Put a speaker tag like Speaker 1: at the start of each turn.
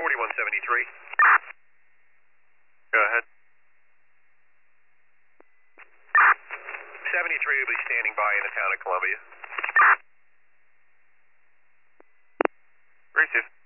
Speaker 1: 4173. Go ahead. 73 will be standing by in the town of Columbia. Receive.